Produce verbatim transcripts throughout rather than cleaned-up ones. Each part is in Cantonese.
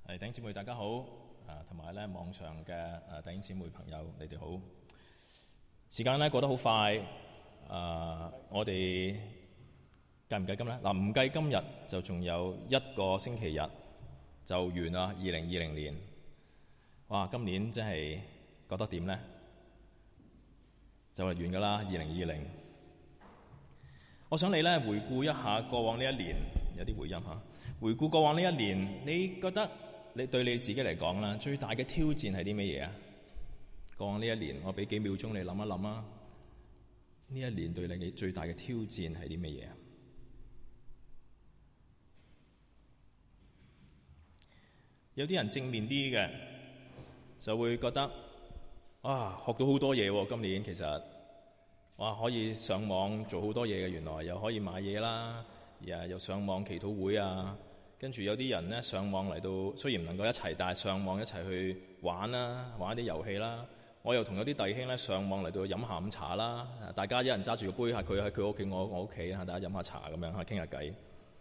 係弟兄姊妹大家好，啊同埋咧網上嘅誒弟兄姊妹朋友你哋好。時間咧過得好快，啊我哋計唔計今咧？嗱唔計今日就仲有一個星期日就完啦，二零二零年。哇！今年真係覺得點咧？就係完噶啦，二零二零。我想你咧回顧一下過往呢一年，有啲回音嚇。回顧過往呢一年，你覺得你對你自己嚟講啦，最大嘅挑戰係啲乜嘢啊？過往呢一年，我俾幾秒鐘你諗一諗啊。呢一年對你最大嘅挑戰係啲乜嘢啊？有啲人正面啲嘅，就會覺得啊，學到好多嘢喎！今年其實哇，可以上網做好多嘢嘅，原來又可以買嘢啦，又上網祈禱會啊。跟住有啲人呢，上網嚟到，雖然唔能夠一齊，但係上網一齊去玩啦，玩一啲遊戲啦。我又同有啲弟兄呢，上網嚟到飲下午茶啦，大家一人揸住個杯，佢喺佢屋企，我我屋企啊，大家飲下茶咁樣嚇，傾下偈。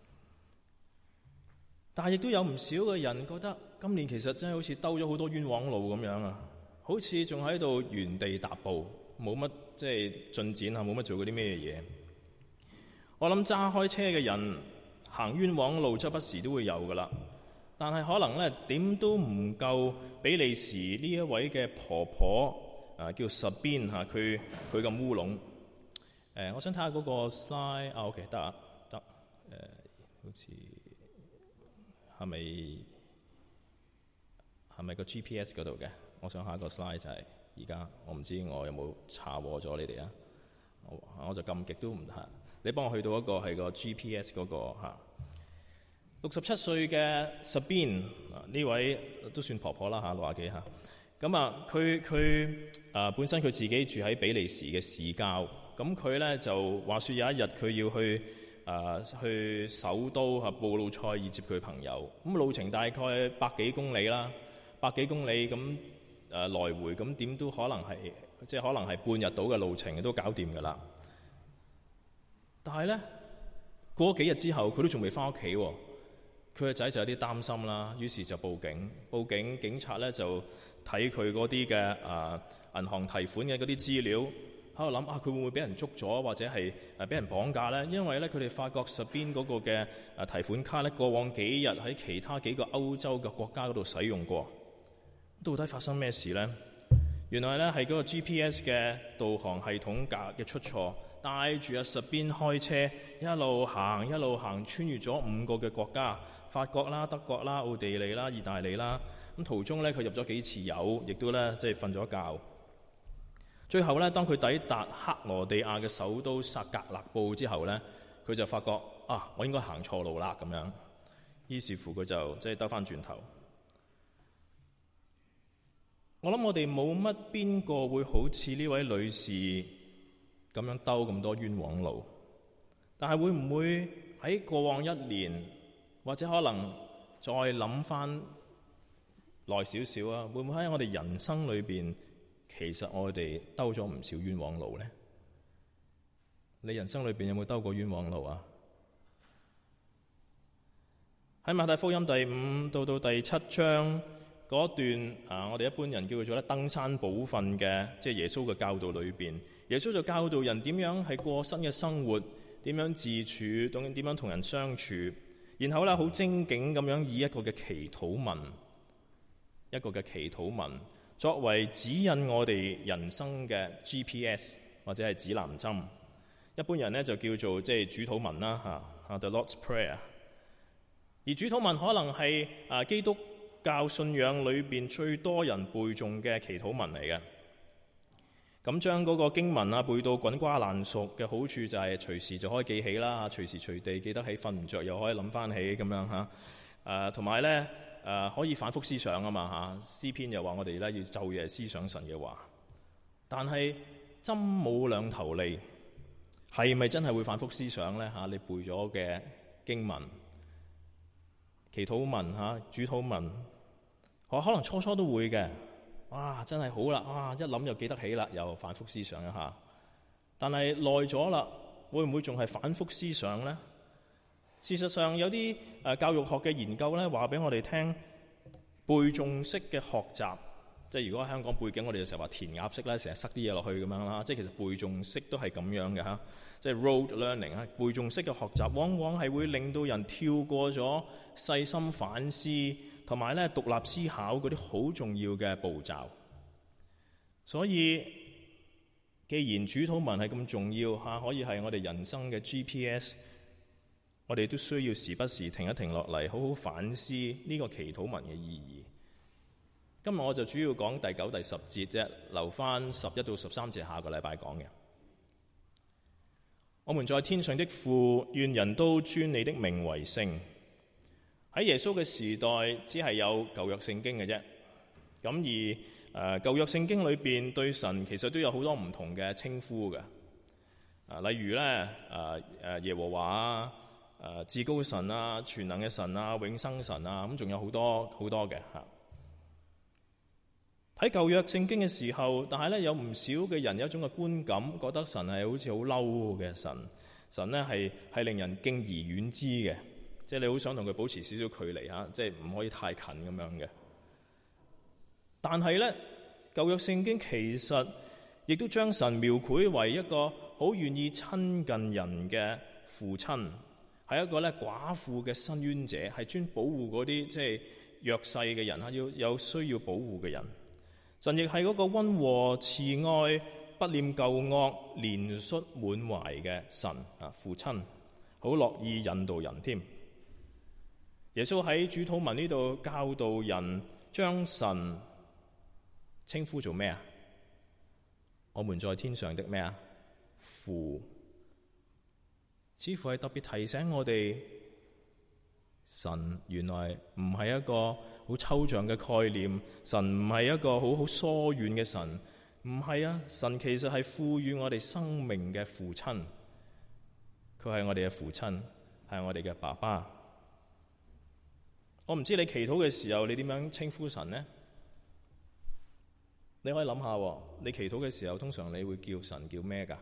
但係亦都有唔少嘅人覺得今年其實真係好似兜咗好多冤枉路咁樣啊，好似仲喺度原地踏步，冇乜即係進展啊，冇乜做過啲咩嘢。我諗揸開車嘅人行冤枉路，周不時都會有噶啦。但係可能咧點都唔夠比利時呢一位嘅婆婆啊，叫 Sabine 嚇，佢佢咁烏龍。誒、呃，我想睇下嗰個 slide 啊 ，OK 得啊，得誒、呃，好似係咪係咪個 G P S 嗰度嘅？我想下一個 slide 就係而家，我唔知我有冇查禍咗你哋啊？我我就撳極都唔得。你幫我去到一個係個 G P S 嗰個嚇，六十七歲嘅 Sabine 呢位都算婆婆啦嚇，六廿幾嚇。咁啊，佢佢啊本身佢自己住喺比利時嘅市郊，咁佢咧就話説有一日佢要去啊去首都嚇布魯塞爾接佢朋友，咁路程大概百幾公里啦，百幾公里咁誒、啊、來回咁點都可能係即係可能係半日到嘅路程都搞掂㗎啦。但係咧，過咗幾日之後，佢都仲未翻屋企喎。佢個仔就有啲擔心啦，於是就報警。報警，警察咧就睇佢嗰啲嘅啊銀行提款嘅嗰啲資料，喺度諗啊，佢會唔會俾人捉咗，或者係誒俾人綁架咧？因為咧，佢哋發覺實邊嗰個嘅誒提款卡咧，過往幾日喺其他幾個歐洲嘅國家嗰度使用過。到底發生咩事咧？原來咧係嗰個 G P S 嘅導航系統架嘅出錯。帶住阿 Sabine開車一路行一路行，穿越咗五個嘅國家，法國啦、德國啦、奧地利啦、意大利啦。咁途中咧佢入咗幾次油，亦都咧即係瞓咗覺。最後咧，當佢抵達克羅地亞嘅首都薩格勒布之後咧，佢就發覺啊，我應該行錯路啦咁樣。於是乎佢就即係兜翻轉頭。我諗我哋冇乜邊個會好似呢位女士咁樣兜咁多冤枉路，但係會唔會喺過往一年，或者可能再諗翻耐少少啊？會唔會喺我哋人生裏邊，其實我哋兜咗唔少冤枉路呢？你人生裏邊有冇兜過冤枉路啊？喺馬太福音第五到到第七章嗰段啊，我哋一般人叫佢做咧登山寶訓嘅，即係耶穌嘅教導裏邊。耶穌就教導人點樣係過新嘅生活，點樣自處，點點樣同人相處，然後咧好精警咁樣以一個嘅祈禱文，一個嘅祈禱文作為指引我哋人生嘅 G P S 或者係指南針。一般人咧就叫做即係主禱文啦嚇，啊 The Lord's Prayer。而主禱文可能係啊基督教信仰裏邊最多人背誦嘅祈禱文嚟嘅。咁將嗰個經文啊背到滾瓜爛熟嘅好處就係隨時就可以記起啦，隨時隨地記得起，瞓唔着又可以諗翻起咁樣嚇。誒同埋咧誒可以反覆思想啊嘛嚇。詩篇又話我哋咧要晝夜思想神嘅話。但係針冇兩頭利，係咪真係會反覆思想咧嚇？你背咗嘅經文、祈禱文嚇、主禱文，我可能初初都會嘅。哇！真係好啦，哇！一諗又記得起啦，又反覆思想一下。但係耐咗啦，會唔會仲係反覆思想呢？事實上有啲誒教育學嘅研究咧，話俾我哋聽， 背誦式嘅學習，即係如果喺香港背景，我哋就成日話填鴨式啦，成日塞啲嘢落去咁樣啦。即係其實背誦式都係咁樣嘅嚇，即係 rote learning 啊。背誦式嘅學習往往係會令到人跳過咗細心反思同埋咧獨立思考嗰啲好重要嘅步驟。所以既然主禱文係咁重要嚇，可以係我哋人生嘅 G P S， 我哋都需要時不時停一停落嚟，好好反思呢個祈禱文嘅意義。今日我就主要講第九、第十節啫，留翻十一到十三節下個禮拜講嘅。我們在天上的父，願人都尊你的名為聖。喺耶穌嘅時代，只係有舊約聖經嘅啫。咁而誒、呃、舊約聖經裏邊對神其實都有好多唔同嘅稱呼嘅。啊，例如咧誒誒耶和華啊、誒至高神啊、全能嘅神啊、永生神啊，咁仲有好多好多嘅嚇。喺舊約聖經嘅時候，但係咧有唔少嘅人有一種嘅觀感，覺得神係好似好嬲嘅神，神咧係係令人敬而遠之嘅，即係你好想同佢保持少少距離嚇，即係唔可以太近咁樣嘅。但係咧，舊約聖經其實亦都將神描繪為一個好願意親近人嘅父親，係一個咧寡婦嘅伸冤者，係專保護嗰啲即係弱勢嘅人嚇，要有需要保護嘅人。神亦係嗰個溫和慈愛、不念舊惡、憐恤滿懷嘅神啊，父親好樂意引導人添。耶穌喺主禱文呢度教導人，將神稱呼做咩啊？我們在天上的咩啊？父，似乎係特別提醒我哋，神原來唔係一個好抽象嘅概念，神唔係一個好好疏遠嘅神，唔係啊！神其實係賦予我哋生命嘅父親，佢係我哋嘅父親，係我哋嘅爸爸。我唔知你祈禱嘅時候，你點樣稱呼神呢？你可以諗下，你祈禱嘅時候，通常你會叫神叫咩㗎？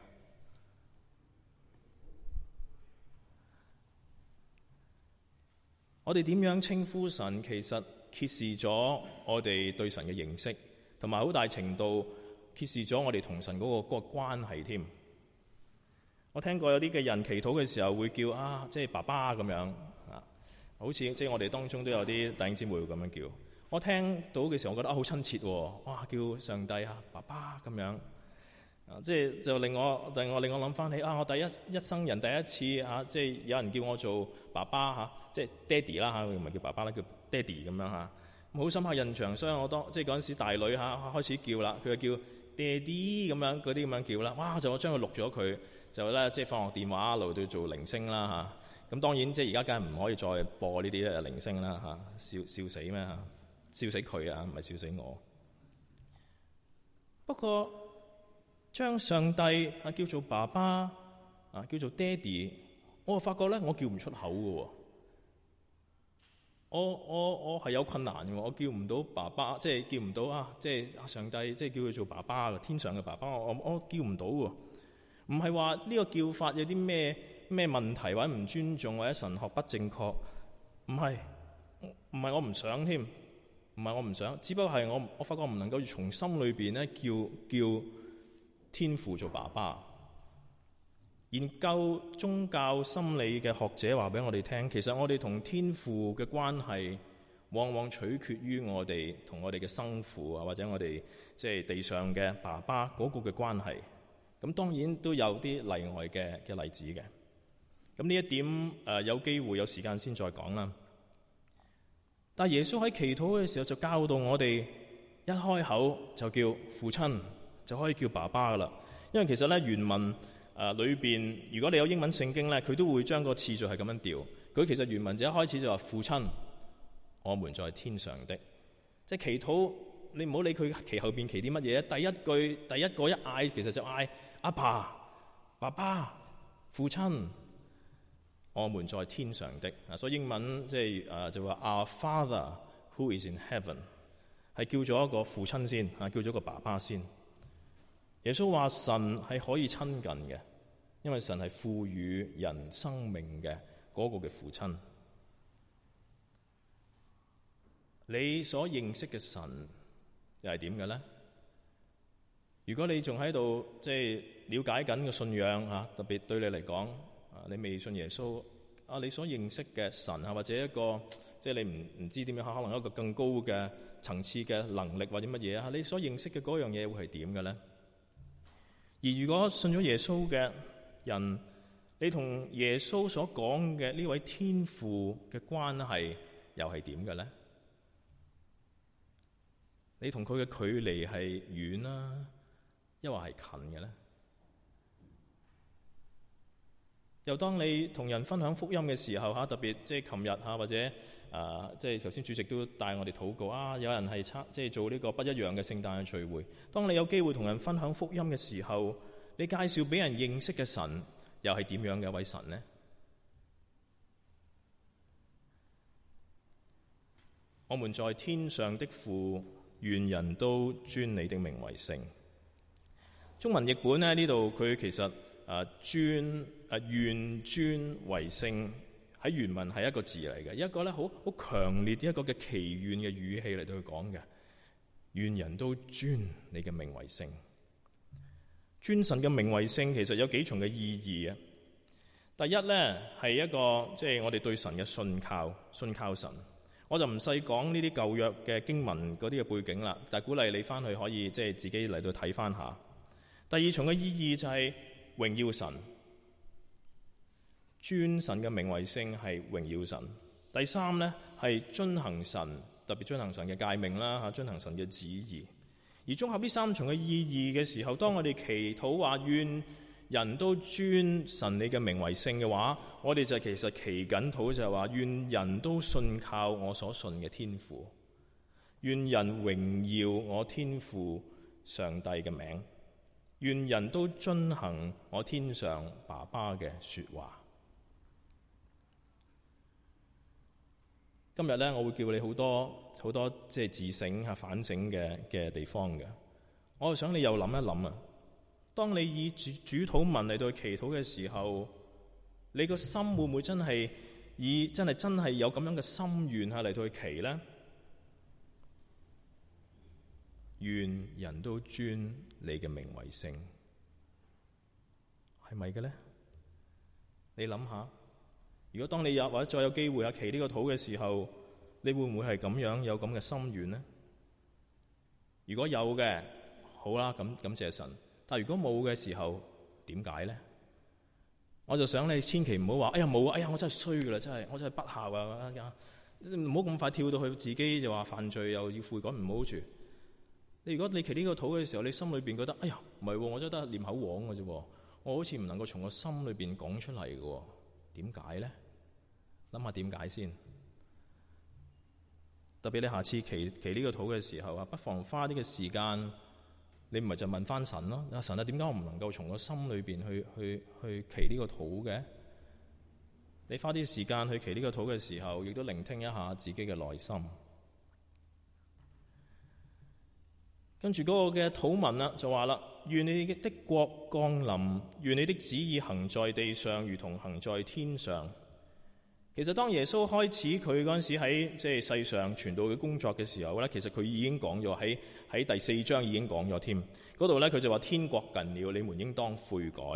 我哋點樣稱呼神，其實揭示咗我哋對神嘅認識，同埋好大程度揭示咗我哋同神嗰個嗰個關係添。我聽過有啲嘅人祈禱嘅時候會叫啊，即係爸爸咁樣啊，好似即係我哋當中都有啲弟兄姊妹會咁樣叫。我聽到嘅時候，我覺得啊好親切喎，哇！叫上帝啊爸爸咁樣啊，即係就令我令我令我諗翻起啊，我第一一生人第一次啊，即係有人叫我做爸爸嚇，即係爹哋啦嚇，佢唔係叫爸爸啦，叫爹哋咁樣嚇，好深刻印象。所以我當即係嗰陣時大女嚇開始叫啦，佢就叫爹哋咁樣嗰啲咁樣叫啦，哇！就我將佢錄咗佢，就咧即係放學電話一路到做鈴聲啦嚇。咁當然即係而家梗係唔可以再播呢啲鈴聲啦嚇，笑笑死咩嚇？笑死佢啊，唔係笑死我。不過將上帝啊叫做爸爸啊叫做爹哋，我就發覺咧我叫唔出口嘅。我我我係有困難嘅，我叫唔到爸爸，即係叫唔到啊！即係上帝，即係叫佢做爸爸嘅天上嘅爸爸，我我，我叫唔到喎。唔係話呢個叫法有啲咩咩問題，或者唔尊重，或者神學不正確，唔係唔係我唔想添。唔係我唔想，只不過係我我發覺唔能夠從心裏邊咧叫叫天父做爸爸。研究宗教心理嘅學者話俾我哋聽，其實我哋同天父嘅關係，往往取決於我哋同我哋嘅生父啊，或者我哋即係地上嘅爸爸嗰個嘅關係。咁當然都有啲例外嘅嘅例子嘅。咁呢一點誒、呃、有機會有時間先再講啦。但耶穌喺祈禱嘅時候就教導我哋，一開口就叫父親，就可以叫爸爸噶啦。因為其實咧原文誒裏邊，如果你有英文聖經咧，佢都會將個次序係咁樣調。佢其實原文就一開始就話父親，我們在天上的，即係祈禱。你唔好理佢其後邊祈啲乜嘢，第一句第一個一嗌，其實就嗌阿爸、爸爸、父親。我們在天上的啊，所以英文即係誒就話 Our Father who is in heaven， 係叫咗一個父親先啊，叫咗個爸爸先。耶穌話神係可以親近嘅，因為神係賦予人生命嘅嗰個嘅父親。 你所認識嘅神又係點嘅呢？如果你仲喺度即係了解緊嘅信仰嚇，特別對你嚟講，啊你未信耶穌啊，你所認識嘅神啊，或者一個即係你唔唔知點樣，可能一個更高嘅層次嘅能力或者乜嘢啊，你所認識嘅嗰樣嘢會係點嘅呢？而如果信咗耶穌嘅人，你同耶穌所講嘅呢位天父嘅關係又係點嘅呢？你同佢嘅距離係遠啦，抑或係近嘅呢？又當你同人分享福音嘅時候，特別即係琴日或者啊，即係頭先主席都帶我哋禱告啊，有人係參即係做呢個不一樣嘅聖誕嘅聚會。當你有機會同人分享福音嘅時候，你介紹俾人認識嘅神又係點樣嘅一位神呢？我們在天上的父，願人都尊你的名為聖。中文譯本呢，呢度佢其實啊尊啊願尊為聖，喺原文係一個字嚟嘅，一個咧好好強烈一個嘅祈願嘅語氣嚟到去講嘅。願人都尊你嘅名為聖。尊神嘅名為聖，其實有幾重嘅意義啊。第一呢，係一個即係、就是、我哋對神嘅信靠，信靠神。我就唔細講呢啲舊約嘅經文嗰啲嘅背景啦，但係鼓勵你翻去可以即係自己嚟到睇翻下。第二重嘅意義就係榮耀神，尊神嘅名為聖係榮耀神。第三呢，係遵行神，特別遵行神嘅誡命啦嚇，遵行神嘅旨意。而綜合呢三重嘅意義嘅時候，當我哋祈禱話願人都尊神你嘅名為聖嘅話，我哋就其實祈緊禱就係話願人都信靠我所信嘅天父，願人榮耀我天父上帝嘅名，願人都遵行我天上爸爸嘅說話。今日呢，我會叫你好多好多即係自省吓反省嘅嘅地方嘅。我想你又諗一諗啊，當你以主主禱文嚟到祈禱嘅時候，你個心會唔會真係以真係真係有咁樣嘅心願吓嚟到去祈呢？願人都尊你嘅名為聖，係咪嘅呢？你諗下。如果當你有或者再有機會啊祈呢個禱嘅時候，你會唔會係咁樣有咁嘅心願呢？如果有嘅，好啦，咁感謝神。但係如果冇嘅時候，點解呢？我就想你千祈唔好話，哎呀冇啊，哎呀我真係衰噶啦，真係我真係不孝啊！唔好咁快跳到去自己就話犯罪又要悔改，唔好住。你如果你祈呢個禱嘅時候，你心裏邊覺得，哎呀唔係，我真係得念口簧嘅啫，我好似唔能夠從個心裏邊講出嚟嘅，點解呢？諗下點解先，特別你下次祈祈呢個禱嘅時候啊，不妨花啲嘅時間，你唔係就問翻神咯。阿神啊，點解我唔能夠從個心裏邊去去去祈呢個禱嘅？你花啲時間去祈呢個禱嘅時候，亦都聆聽一下自己嘅內心。跟住嗰個嘅禱文啦，就話啦：願你的國降臨，願你的旨意行在地上，如同行在天上。其實當耶穌開始佢嗰陣時喺即係世上傳道嘅工作嘅時候咧，其實佢已經講咗喺喺第四章已經講咗添。嗰度咧佢就話天國近了，你們應當悔改。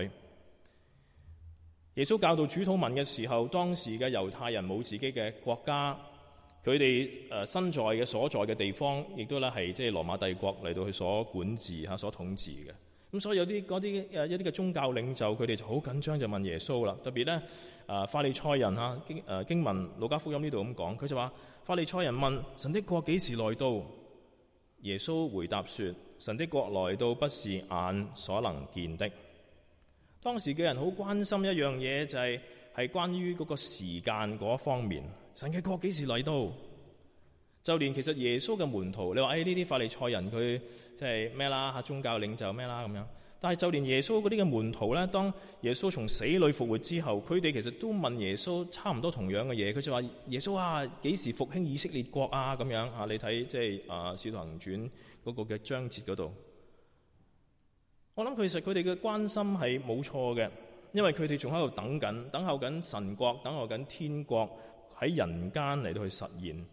耶穌教導主禱文嘅時候，當時嘅猶太人冇自己嘅國家，佢哋誒身在嘅所在嘅地方，亦都咧係即係羅馬帝國嚟到佢所管治嚇、所統治嘅。咁所以有啲嗰啲誒一啲嘅宗教領袖，佢哋就好緊張，就問耶穌啦。特別咧，啊法利賽人嚇經誒經文路加福音呢度咁講，佢就話法利賽人問神的國幾時來到？耶穌回答說：神的國來到不是眼所能見的。當時嘅人好關心一樣嘢，就係係關於嗰個時間嗰方面，神嘅國幾時嚟到？就連其實耶穌嘅門徒，你話誒呢啲法利賽人佢即係咩啦嚇宗教領袖咩啦咁樣，但係就連耶穌嗰啲嘅門徒咧，當耶穌從死裏復活之後，佢哋其實都問耶穌差唔多同樣嘅嘢。佢就話：耶穌啊，幾時復興以色列國啊？咁樣嚇，你睇即係啊《使徒行傳》嗰個嘅章節嗰度，我諗其實佢哋嘅關心係冇錯嘅，因為佢哋仲喺度等緊，等候緊神國，等候緊天國喺人間嚟到去實現。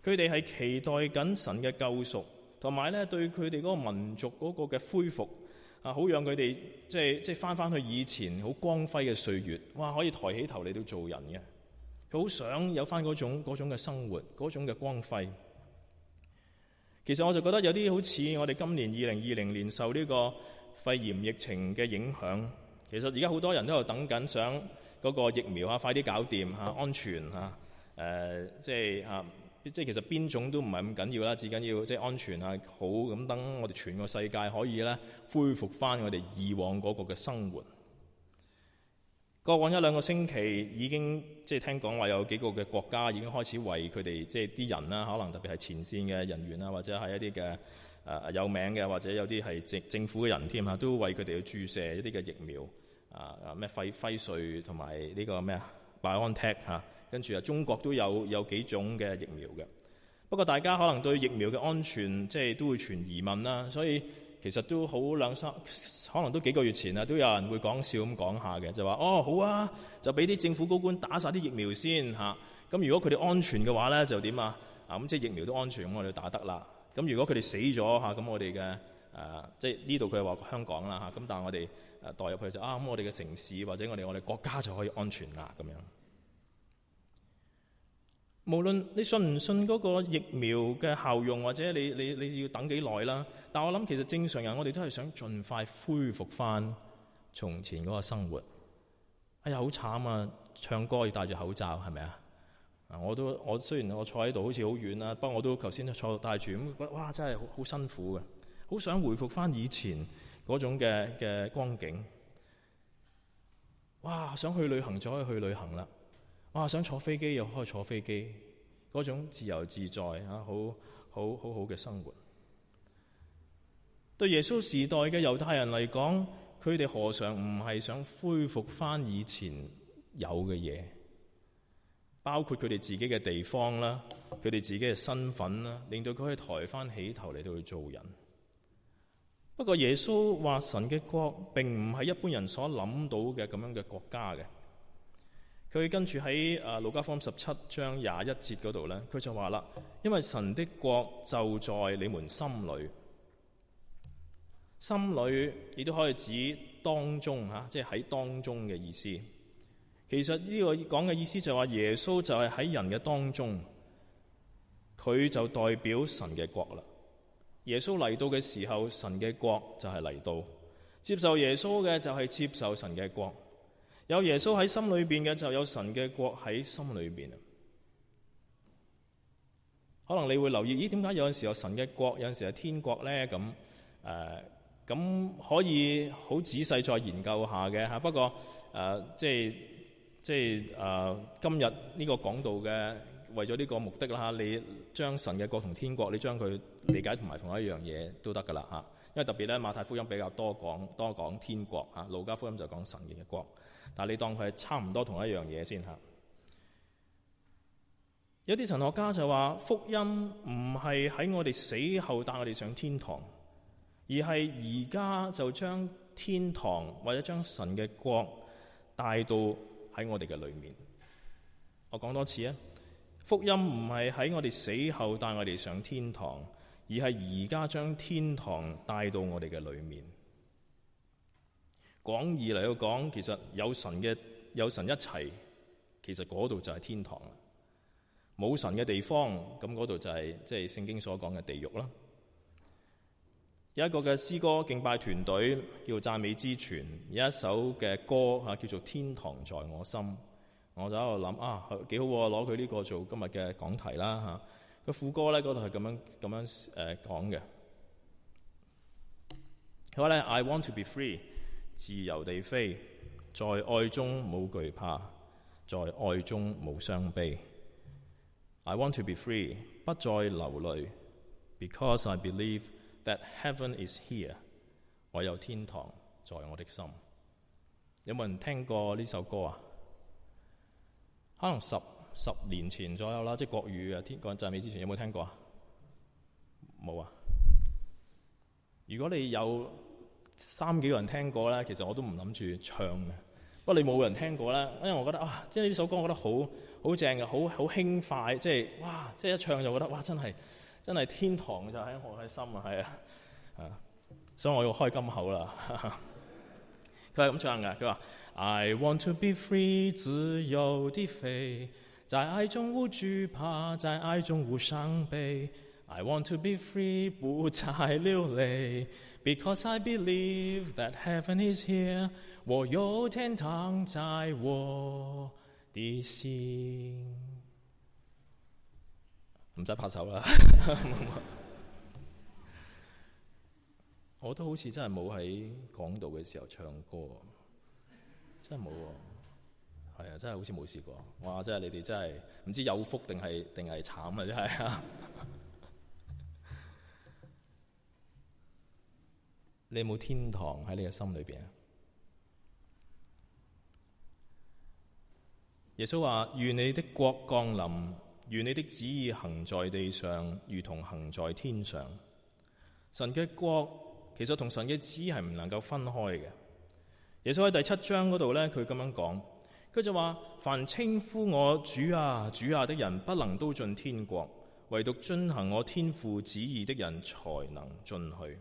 佢哋係期待緊神嘅救贖，同埋咧對佢哋嗰個民族嗰個嘅恢復啊，好讓佢哋即係即係翻翻去以前好光輝嘅歲月，哇！可以抬起頭嚟到做人嘅。佢好想有翻嗰種嗰種嘅生活，嗰種嘅光輝。其實我就覺得有啲好似我哋今年二零二零年受呢個肺炎疫情嘅影響，其實而家好多人都喺度等緊，想嗰個疫苗啊快啲搞掂嚇，安全嚇，誒、呃、即係嚇，即係其實邊種都唔係咁緊要啦，至緊要即係安全啊好，咁等我哋全個世界可以咧恢復翻我哋以往嗰個嘅生活。過往一兩個星期已經即係聽講話有幾個嘅國家已經開始為佢哋即係啲人啦，可能特別係前線嘅人員啦，或者係一啲嘅誒有名嘅，或者有啲係政政府嘅人添嚇，都為佢哋去注射一啲嘅疫苗啊啊咩輝輝瑞同埋呢個咩啊 BioNTech 嚇，跟住啊中國都有有幾種嘅疫苗嘅。不過大家可能對疫苗嘅安全即係都會存疑問啦，所以其實都好兩三，可能都幾個月前啊，都有人會講笑咁講下嘅，就話哦好啊，就俾啲政府高官打晒啲疫苗先嚇。咁、啊、如果佢哋安全嘅話咧，就點啊？啊咁即係疫苗都安全，咁我哋打得啦。咁如果佢哋死咗嚇，咁、啊、我哋嘅誒即係呢度佢係話香港啦嚇。咁、啊、但係我哋誒代入去就啊咁，我哋嘅城市或者我哋我哋國家就可以安全啦咁樣。無論你信唔信嗰個疫苗嘅效用，或者你你你要等幾耐啦，但我諗其實正常人我哋都係想盡快恢復翻從前嗰個生活。哎呀好慘啊！唱歌要戴住口罩係咪啊？啊我都我雖然我坐喺度好似好遠啦，不過我都頭先坐戴住咁，覺得哇真係好好辛苦嘅，好想回復翻以前嗰種嘅嘅光景。哇！想去旅行就可以去旅行啦。哇！想坐飛機又可以坐飛機，嗰種自由自在啊，好好好好嘅生活。對耶穌時代嘅猶太人嚟講，佢哋何嘗唔係想恢復翻以前有嘅嘢，包括佢哋自己嘅地方啦，佢哋自己嘅身份啦，令到佢可以抬翻起頭嚟到去做人。不過耶穌話神嘅國並唔係一般人所諗到嘅咁樣嘅國家嘅。佢跟住喺誒路加福音十七章廿一節嗰度咧，佢就話啦：因為神的國就在你們心裏，心裏亦都可以指當中嚇，即係喺當中嘅意思。其實呢個講嘅意思就係話耶穌就係喺人嘅當中，佢就代表神嘅國啦。耶穌嚟到嘅時候，神嘅國就係嚟到，接受耶穌嘅就係接受神嘅國。有耶穌喺心裏邊嘅，就有神嘅國喺心裏邊。可能你會留意，咦？點解有陣時候神嘅國，有陣時係天國咧？咁誒，咁、呃、可以好仔細再研究下嘅嚇。不過誒、呃，即係即係誒、呃，今日呢個講道嘅，為咗呢個目的啦嚇，你將神嘅國同天國，你將佢理解同埋同一樣嘢都得噶啦嚇。因為特別咧，馬太福音比較多講多講天國嚇，路加福音就講神嘅國。但係你當佢係差唔多同一樣嘢先嚇。有啲神學家就話福音唔係喺我哋死後帶我哋上天堂，而係而家就將天堂或者將神嘅國帶到喺我哋嘅裏面。我講多次啊，福音唔係喺我哋死後帶我哋上天堂，而係而家將天堂帶到我哋嘅裏面。廣義嚟到講，其實有神嘅有神一齊，其實嗰度就係天堂啦。冇神嘅地方，咁嗰度就係即係聖經所講嘅地獄啦。有一個嘅詩歌敬拜團隊叫讚美之泉，有一首嘅歌嚇叫做《天堂在我心》，我就喺度諗啊，幾好喎，攞佢呢個做今日嘅講題啦嚇。個副歌咧嗰度係咁樣咁樣誒講嘅。佢話咧 I want to be free。自由地飛，在愛中冇懼怕，在愛中冇傷悲。I want to be free， 不再流淚 ，because I believe that heaven is here。我有天堂在我的心。有冇人聽過呢首歌啊？可能十十年前左右啦，即係國語啊，天國讚美之前有冇聽過啊？冇啊？如果你有三幾個人聽過咧，其實我都唔諗住唱嘅。 不過你冇人聽過啦，因為我覺得啊，即係呢首歌我覺得好好正嘅，好好輕快，即係哇，即係一唱就覺得哇，真係真係天堂就喺我嘅心啊，係啊，啊，所以我要開金口啦。佢係咁唱嘅，佢話 I want to be free， 自由地飛，在愛中無懼怕，在愛中無傷悲。I want to be free， 不再流淚。Because I believe that heaven is here， 我有天堂在我的心。唔使拍手啦。我都好似真係冇喺講道嘅時候唱歌，真係冇喎。係啊，真係好似冇試過。哇！真係你哋真係唔知有福定係定係慘啊！真係啊！你有冇天堂喺你嘅心裏邊啊？耶穌話：願你的國降臨，願你的旨意行在地上，如同行在天上。神嘅國其實同神嘅旨意係唔能夠分開嘅。耶穌喺第七章嗰度呢，佢咁樣講，佢就話：凡稱呼我主啊主啊的人，不能都進天國，唯獨遵行我天父旨意的人才能進去。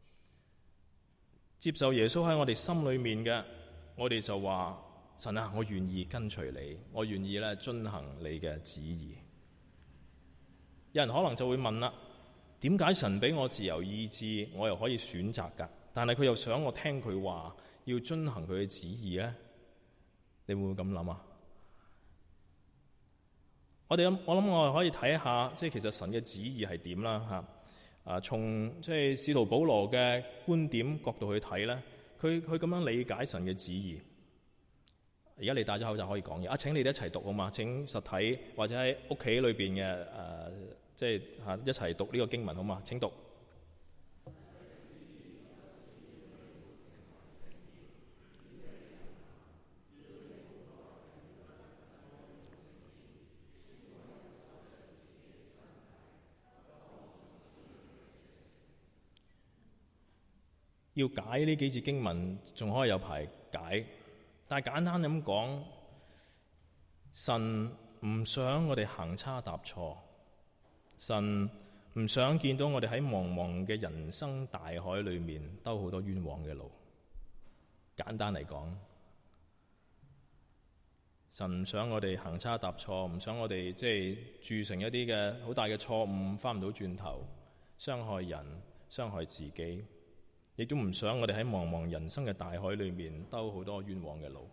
接受耶穌喺我哋心裏面嘅，我哋就話：神啊，我願意跟隨你，我願意咧遵行你嘅旨意。有人可能就會問啦，點解神俾我自由意志，我又可以選擇㗎？但係佢又想我聽佢話，要遵行佢嘅旨意呢？你會唔會咁諗啊？我哋我諗我哋可以睇一下，即係其實神嘅旨意係點啦嚇。啊，從即係使徒保羅嘅觀點角度去睇咧，佢佢咁樣理解神嘅旨意。而家你戴咗口罩可以講嘢啊！請你哋一齊讀好嘛？請實體或者喺屋企裏邊嘅誒，即係嚇一齊讀呢個經文好嘛？請讀。要解呢幾節經文，仲可以有排解。但係簡單咁講，神唔想我哋行差踏錯，神唔想見到我哋喺茫茫嘅人生大海裏面兜好多冤枉嘅路。簡單嚟講，神唔想我哋行差踏錯，唔想我哋即係鑄成一啲嘅好大嘅錯誤，翻唔到轉頭，傷害人，傷害自己。亦都唔想我哋喺茫茫人生嘅大海裏面兜好多冤枉嘅路。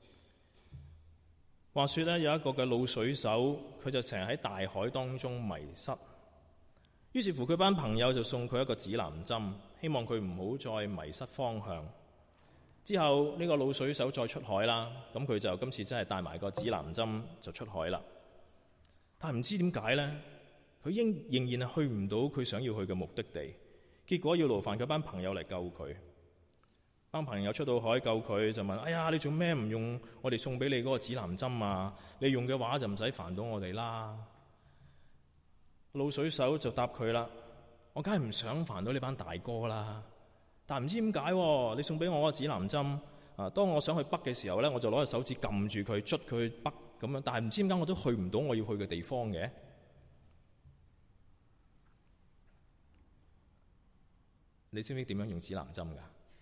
話說呢，有一個嘅老水手，佢就成日喺大海當中迷失。於是乎佢班朋友就送佢一個指南針，希望佢唔好再迷失方向。之後呢個老水手再出海啦，咁佢就今次真係帶埋個指南針就出海啦。但係唔知點解呢，佢仍仍然係去唔到佢想要去嘅目的地。結果要勞煩佢班朋友嚟救佢。班朋友出到海救佢，就問：哎呀，你做咩唔用我哋送俾你嗰個指南針啊？你用嘅話就唔使煩到我哋啦。老水手就答佢啦：我梗係唔想煩到你班大哥啦。但唔知點解，你送俾我個指南針啊，當我想去北嘅時候呢，我就攞隻手指撳住佢，捽佢去北咁樣。但係唔知點解我都去唔到我要去嘅地方嘅。你知唔知點樣用指南針㗎？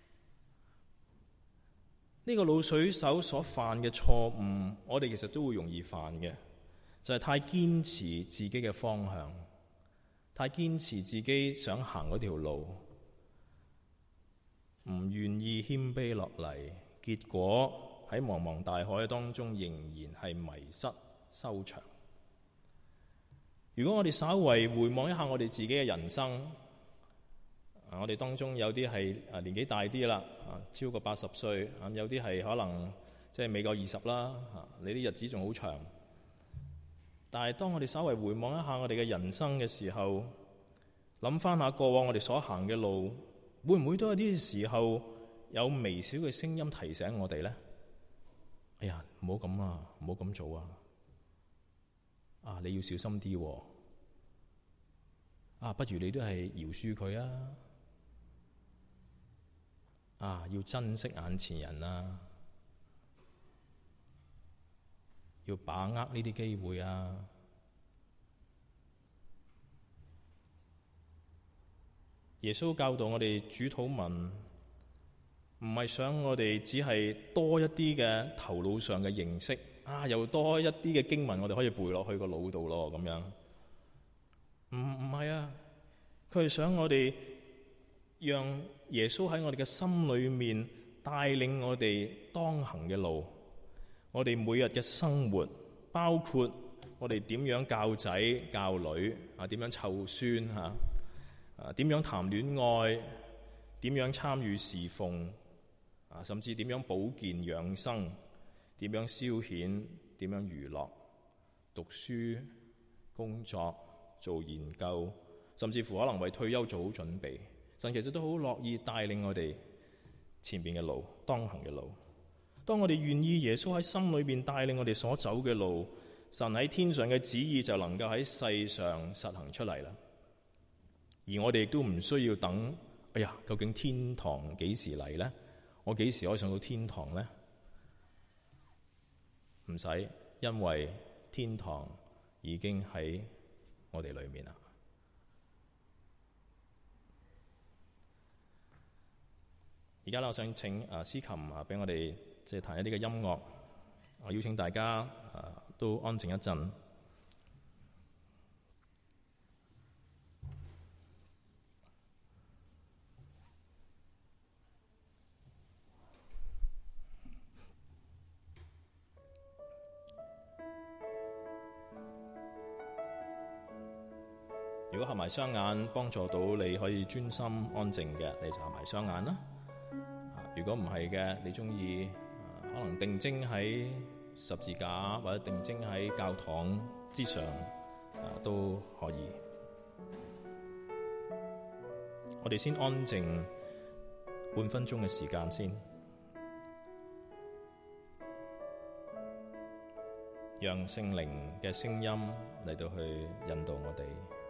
呢個老水手所犯嘅錯誤，我哋其實都會容易犯嘅，就係太堅持自己嘅方向，太堅持自己想行嗰條路，唔願意謙卑落嚟，結果喺茫茫大海當中仍然係迷失收場。如果我哋稍為回望一下我哋自己嘅人生，我哋當中有啲係啊年紀大啲啦，啊超過八十歲，啊有啲係可能即係未夠二十啦，啊你啲日子仲好長。但係當我哋稍微回望一下我哋嘅人生嘅時候，諗翻下過往我哋所行嘅路，會唔會都有啲時候有微小嘅聲音提醒我哋呢？哎呀，唔好咁啊，唔好咁做啊！啊，你要小心啲喎！啊，不如你都係饒恕佢啊！啊！要珍惜眼前人啊！ 要把握呢啲機會啊！耶穌教導我哋主禱文，唔係想我哋只係多一啲嘅頭腦上嘅認識啊，又多一啲嘅經文，我哋可以背落去個腦度咯，咁樣。唔唔係啊，佢係想我哋讓耶穌喺我哋嘅心裏面帶領我哋當行嘅路，我哋每日嘅生活，包括我哋點樣教仔教女啊，點樣湊孫吓。啊，點樣談戀愛？點樣參與侍奉？啊，甚至點樣保健養生？點樣消遣？點樣娛樂？讀書、工作、做研究，甚至乎可能為退休做好準備。神其實都好樂意帶領我哋前邊嘅路，當行嘅路。當我哋願意耶穌喺心裏邊帶領我哋所走嘅路，神喺天上嘅旨意就能夠喺世上實行出嚟啦。而我哋亦都唔需要等，哎呀，究竟天堂幾時嚟呢？我幾時可以上到天堂呢？唔使，因為天堂已經喺我哋裏面啦。而家咧，我想請啊司琴啊，俾我哋即係彈一啲嘅音樂。我邀請大家啊，都安靜一陣。如果合埋雙眼幫助到你可以專心安靜嘅，你就合埋雙眼啦。如果唔係嘅，你中意可能定睛喺十字架或者定睛喺教堂之上啊，都可以。我哋先安靜半分鐘嘅時間先，讓聖靈嘅聲音嚟到去引導我哋。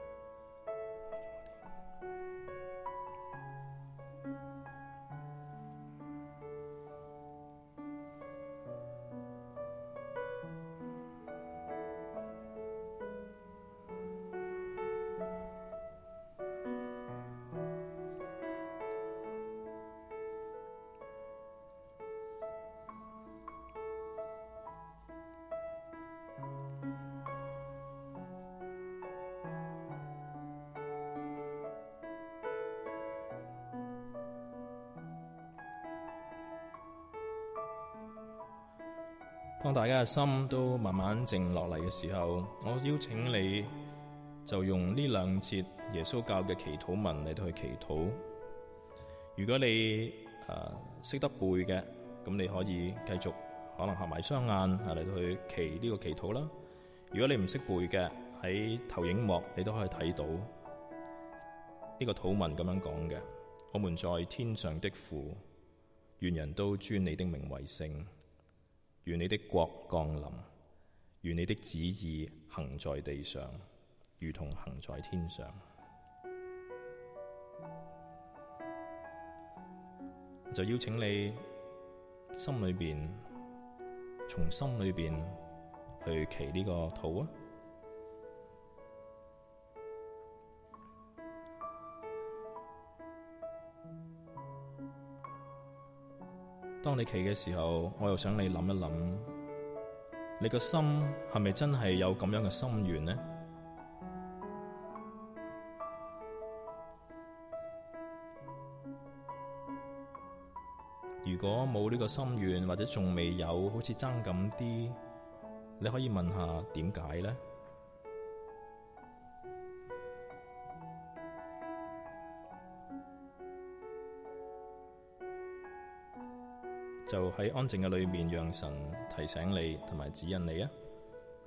當大家嘅心都慢慢靜落嚟嘅時候，我邀請你就用呢兩節耶穌教嘅祈禱文嚟到去祈禱。如果你誒識、呃、得背嘅，咁你可以繼續可能合埋雙眼啊嚟到去祈呢個祈禱啦。如果你唔識背嘅，喺投影幕你都可以睇到呢個禱文咁樣講嘅：我們在天上的父，願人都尊你的名為聖。願你的國降臨，願你的旨意行在地上，如同行在天上。就邀請你心裏邊，從心裏邊去祈呢個禱啊！當你祈嘅時候，我又想你諗一諗，你個心係咪真係有咁樣嘅心願呢？如果冇呢個心願，或者仲未有，好似爭咁啲，你可以問下點解呢？就喺安靜嘅裏面，讓神提醒你同埋指引你啊！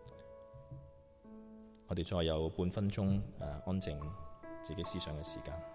我哋再有半分鐘誒安靜自己思想嘅時間。